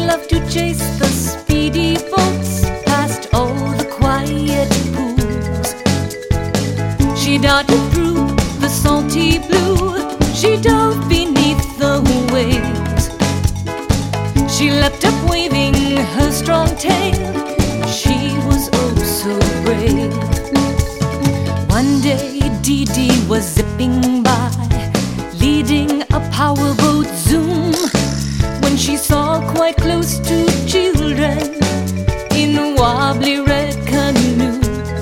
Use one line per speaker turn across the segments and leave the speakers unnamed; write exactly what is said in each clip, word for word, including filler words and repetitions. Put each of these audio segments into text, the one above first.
loved to chase the speedy boats past all the quiet pools. She darted through the salty blue. She dove beneath the waves. She leapt up waving her strong tail. She was oh so brave. One day Dee Dee was zipping by, leading a powerboat zoom, when she saw quite close two children in a wobbly red canoe.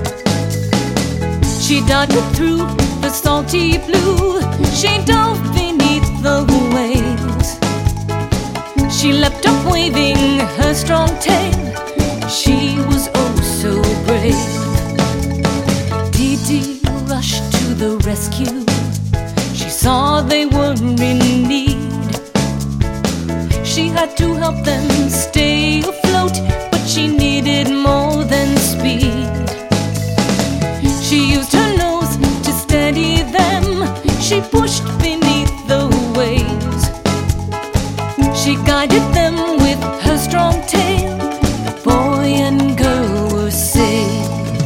She darted through the salty blue. She dove beneath the waves. She leapt up waving her strong tail. She was oh so brave. Dee Dee rushed to the rescue. She saw they were in need. She had to help them stay afloat, but she needed more than speed. She used her nose to steady them. She pushed beneath the waves. She guided them with her strong tail. The boy and girl were saved.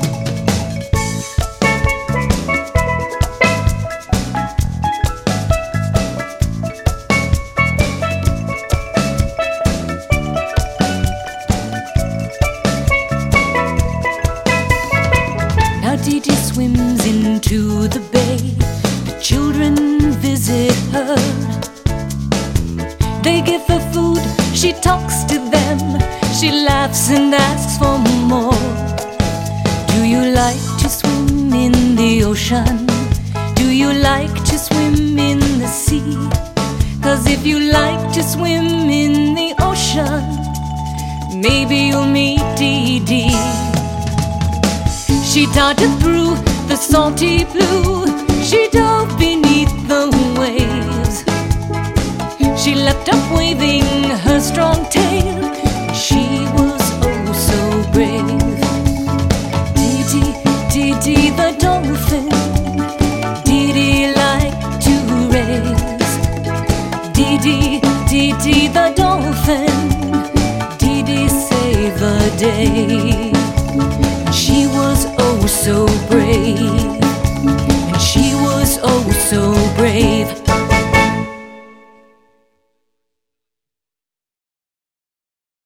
Now Dee Dee swims into the bay. The children visit her. They give her food, she talks to them. She laughs and asks for more. Do you like to swim in the ocean? Do you like to swim in the sea? 'Cause if you like to swim in the ocean, maybe you'll meet Dee Dee. She darted through the salty blue. She dove beneath the waves. She leapt up waving her strong tail. She was oh so brave. Dee Dee, Dee Dee the dolphin. Dee Dee liked to race. Dee Dee, Dee Dee the dolphin. Dee Dee saved the day. She was oh so brave. And she was oh so brave.